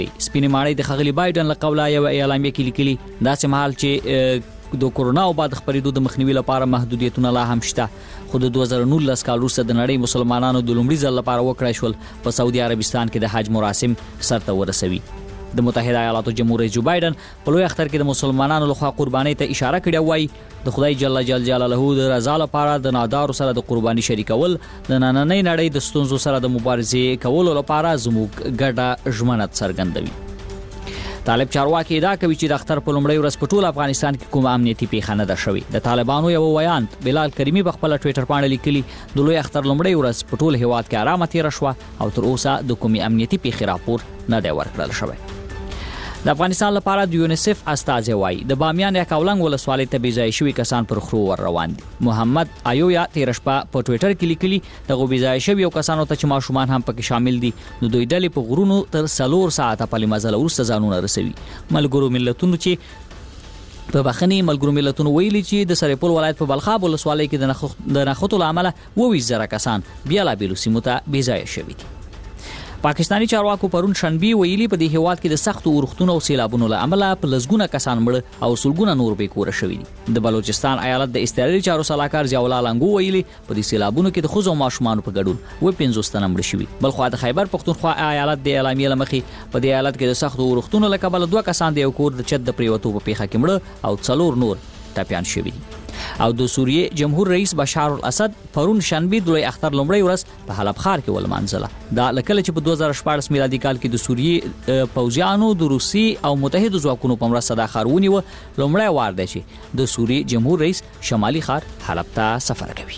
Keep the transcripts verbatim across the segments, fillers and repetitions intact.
سپینې ماڼۍ د ښاغلي بایډن له قوله یوه اعلامیه کې لیکلي داسې مهال چې د کورونا او بعد خپرېدو د مخنیوي لپاره محدودیتونه لا هم شته، خو د دوه زره نولس کال وروسته د نړۍ مسلمانانو د لومړي ځل لپاره وکړای شول په سعودي عربستان کې د حج مراسم سرته ورسوي. د متحده ایالاتو جمهور رئیس جو بایډن په لوی اختر کې د مسلمانانو لخوا قربانۍ ته اشاره کړې وایي د خدای جل جلاله د رضا لپاره د نادارو سره د قرباني شریکول د نننۍ نړۍ د ستونزو سره د مبارزې کولو لپاره زموږ ګډه ژمنه څرګندوي. طالب چارواکي ادعا کوي چې د اختر په لومړۍ ورځ په ټول افغانستان کې کومه امنیتي پیښه نه ده شوې. د طالبانو یو ویاند بلال کریمي په خپل ټویټر باندې لیکلي د لوی اختر لومړۍ ورځ په ټول هیواد کې آرامه تیره شوه او تر اوسه د کومې امنیتي پیښې راپور نه دی ورکړل شوی. د افغانستان لپاره د یونیسف استازی وایي د بامیان یکاولنګ ولسوالۍ ته بېځایه شوي کسان پر خرو ور روان دي. محمد ایویا تېره شپه په ټویټر کې لیکلي دغو بېځایه شویو کسانو ته چې ماشومان هم پکې شامل دي نو دوی ډلې په غرونو تر څلور ساعته پلي مزله وروسته ځانونه رسوي. ملګرو ملتونو چې په بخښنې ملګرو ملتونو ویلي چې د سرپل ولایت په بلخاب ولسوالۍ کې د نښتو له امله اووه زره کسان بېلابېلو سیمو ته بېځایه شوي دي. پاکستانی چارواکو پرون شنبه ویلي په دې هیواد کې د سختو اورښتونو او سیلابونو له امله په لسګونه کسان مړه او سلګونه نور بې کوره شوي دي. د بلوچستان ایالت د استعاري چارو سلاکار ضیاءالله لنګو ویلي په دې سیلابونو کې د ښځو او ماشومانو په ګډون اووه پنځوس تنه مړه شوي. بلخوا د خیبر پښتونخوا ایالت د اعلامیې له مخې په دې ایالت کې د سختو اورښتونو له کبله دوه کسان د یو کور د چت د پریوتو په پیښه کې مړه او څلور نور ټپیان شوي دي. او د سوریې جمهور رئیس بشار الاسد پرون شنبه د لوی اختر لومړۍ ورځ په حلب ښار کې ولمانځله. دا لکه چې په دوه زره شپاړس میلادي کال کې د سوریې پوځیانو د روسي او متحده ځواکونو په مرسته دا ښار ونیوه. لومړی وار دی چې د سوریې جمهور رئیس شمالي ښار حلب ته سفر کوي.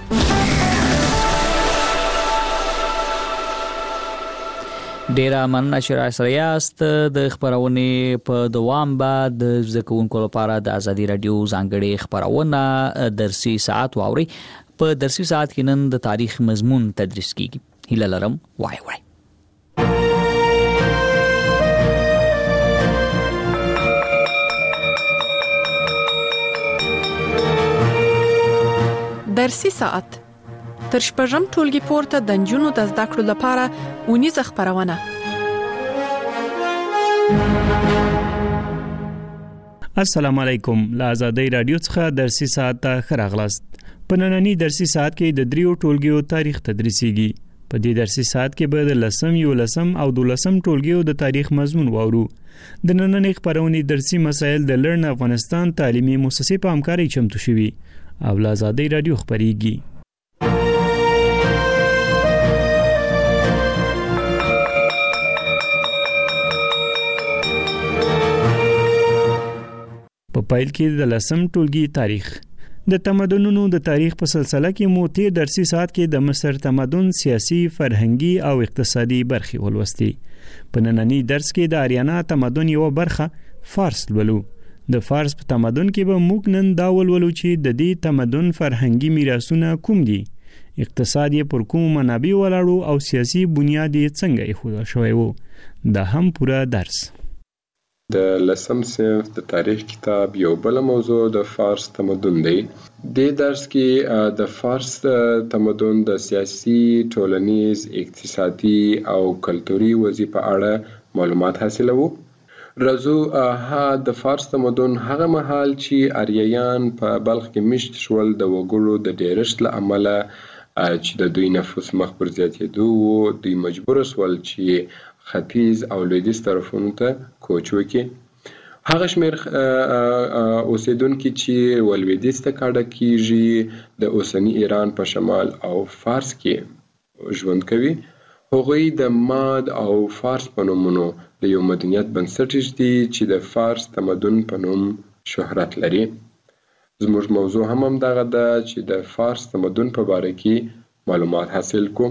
ډیره مننه چې راسره یاست. د خبرونې په دوام به د زده کوونکو لپاره د ازادي رادیو ځانګړې خبرونه درسي ساعت واوري. په درسي ساعت کې نن د تاریخ مضمون تدریس کیږي. هیله لرم وای وای درسي ساعت تر شپږم ټولګي پورته د نجونو د زده کړو لپاره اونیزه خبرونه. السلام علیکم. له آزادۍ رادیو څخه درسي ساعت ته ښه راغلاست. په نننۍ درسي ساعت کې د دریو ټولګیو تاریخ تدریسیږي. په دې درسي ساعت کې به د لسم یو لسم او دولسم ټولګیو د تاریخ مضمون واورو. د نننۍ خبرونې درسي مسایل د لرن افغانستان تعلیمي مؤسسې په همکارۍ چمتو شوي او له آزادۍ رادیو خبريږي. په پایل کې د لسم ټولګي تاریخ د تمدنونو د تاریخ په سلسله کې مو تیر درسي ساعت کې د مصر تمدن سیاسي، فرهنګي او اقتصادي برخې ولوستي. په نننی درس کې د آریانا تمدن یو برخه فارس ولولو. د فارس په تمدن کې به موږ نن دا ولولو چې د دې تمدن فرهنګي میراثونه کوم دي، اقتصاد یې پر کوم منابع ولاړو او سیاسي بنیاد یې څنګه ایښودل شوی وو. دا هم پوره درس. د لسم صنف د تاریخ کتاب یو بل موضوع د فارس تمدن دی. د درس کې د فارس تمدن د سیاسي، ټولنیز، اقتصادي او کلتوري وضعیت په اړه معلومات حاصلوو. رازو ها د فارس تمدن هغه مهال چې آریایان په بلخ کې مشت شول د وګړو د ډیرښت له امله چې د دوی نفوس مخ پر زیاتېدو وو، دوی مجبور شول چې ختیځ او لویدیځ طرفونو ته کوچ وکړي. هغه شمېر اوسیدونکي چې ولویدیځ ته کډه کیږي د اوسني ایران په شمال او فارس کې ژوند کوي. هغوی د ماد او فارس په نومونو د یو مدنیت بنسټ ږدي چې د فارس تمدن په نوم شهرت لري. زموږ موضوع هم همدغه ده چې د فارس تمدن په باره کې معلومات حاصل کو.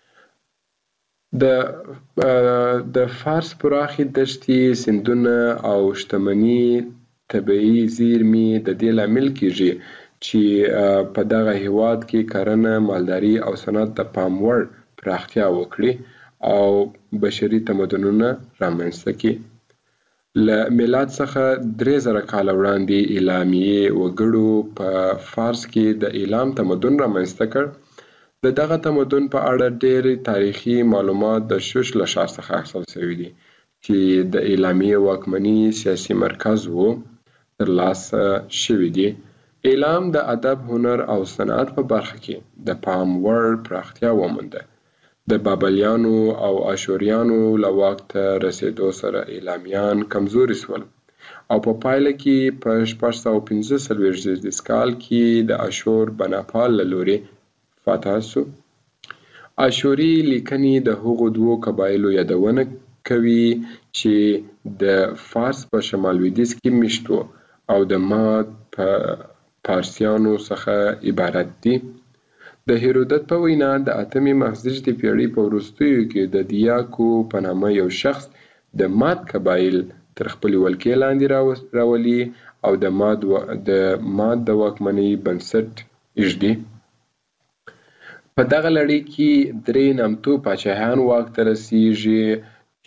د د فارس پراخي دښتې، سیندونه او شتمني طبیعي زیرمې د دې لامل کیږي چې په دغه هیواد کې کرنه، مالداري او صنعت د پام وړ پراختیا وکړي او بشري تمدنونه رامنځته کړي. له میلاد څخه درې زره کاله وړاندې اعلامیې وګړو په فارس کې د اعلام تمدن رامنځته کړ. د دغه تمدن په اړه ډېر تاریخي معلومات د شوش له ښار څخه اخیستل شوي دي چې د اعلامیې واکمني سیاسي مرکز وو ترلاسه شوي دي. اعلام د ادب، هنر او صنعت په برخه کې د پام وړ پراختیا ومونده. د بابلیانو او اشوریانو له واک ته رسیدو سره اعلامیان کمزوري سول او په پایله کې په شپږ سوه پنځه څلوېښت زیږدیز کال کې د اشور بناپال له لوري فتح سو. اشوري لیکنې د هغو دوو قبایلو یادونه کوي چې د فارس په شمال لویدیځ کې میشت وو او د ماد په پارسیانو څخه عبارت دي. د هیرودت په وینا د اتمې مخزیږدي پیړۍ په وروستیو کې د دیاکو په نامه یو شخص د ماد قبایل تر خپلې ولکې لاندې راولي او د ماد و... د ماد د واکمنۍ بنسټ ایږدي. په دغه لړۍ کې درې نامتو پاچاهان واک ته رسیږي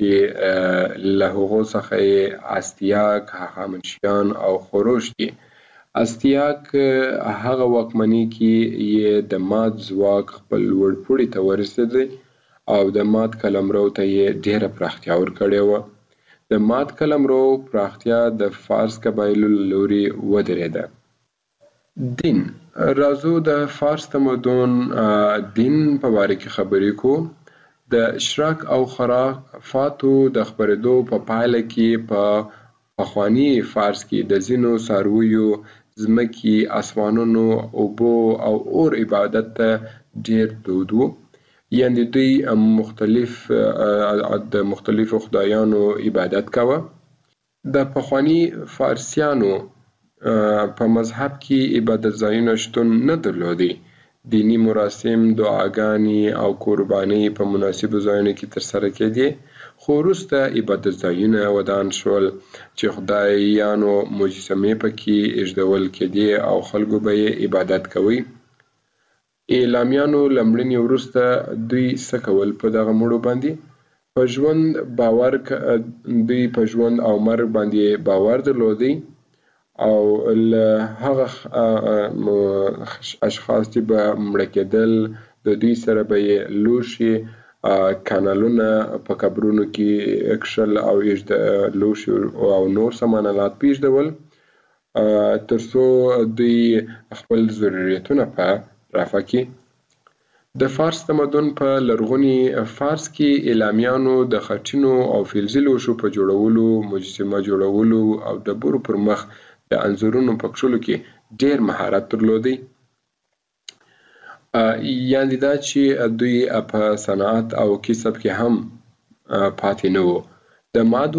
چې له هغو څخه یې استیاک، هخامنشیان او خروش دي. استیاک هغه واکمنۍ کې یې د ماد ځواک خپل لوړ پوړي ته ورسېدی او د ماد قلمرو ته یې ډیره پراختیا ورکړې وه. د ماد قلمرو پراختیا د فارس قبایلو له لوري ودرېده. دین راځو د فارس تمدن دین په باره کې خبرې کوو. د اشراق او خرافاتو د خپرېدو په پایله کې په پخواني فارس کې د ځینو څارویو، ځمکې، اسمانونو، اوبو او اور عبادت ته ډیر دود و. یعنې دوی مختلف د مختلفو خدایانو عبادت کاوه. د پخواني فارسیانو په مذهب کې عبادت ځایونه شتون نه درلودی. دینی مراسم، دعاګانې او قربانۍ په مناسبو ځایونو کې ترسره کېدې، خو وروسته عبادت ځایونه ودان شول چې خدایانو مجسمې پکې ایږدول کېدې او خلکو به یې عبادت کوي. اعلامیانو له مړینې وروسته دوی څه کول؟ په دغه مړو باندې په ژوند باور دوی په ژوند او مرګ باندې باور درلودی او له هغه اشخاص چې به مړه کېدل د دوی سره به یې لوښي، کانالونه په قبرونو کې کښل او ایږد لوښي او نور سامان آلات پیږدول ترڅو دوی خپل ضرورتونه په رفع کړي. د فارس تمدن په لرغوني فارس کې اعلامیانو د خټینو او فلزي لوښو په جوړولو، مجسمه جوړولو او ډبرو پر مخ د انځورونو په کښلو کې ډیر مهارت درلودی. یعنې دا چې دوی په صنعت او کسب کې هم پاتې نه وو. د ماد